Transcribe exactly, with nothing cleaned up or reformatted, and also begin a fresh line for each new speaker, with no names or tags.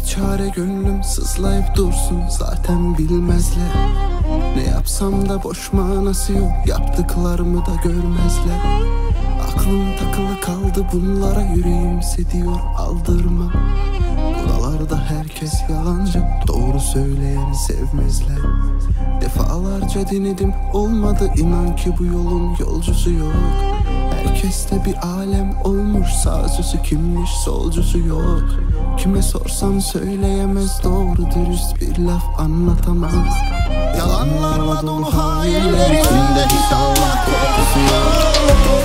çare gönlüm sızlayıp dursun, zaten bilmezler. Ne yapsam da boş manası yok, yaptıklarımı da görmezler. Aklım takılı kaldı bunlara, yüreğimse diyor aldırma. Buralarda herkes yalancı, doğru söyleyeni sevmezler. Defalarca denedim olmadı, inan ki bu yolun yolcusu yok. Herkeste bir alem olmuş, sağcısı kimmiş solcusu yok. Kime sorsam söyleyemez, doğru dürüst bir laf anlatamaz. Yalanlarla dolu hainler, içinde hiç Allah korkusu yok.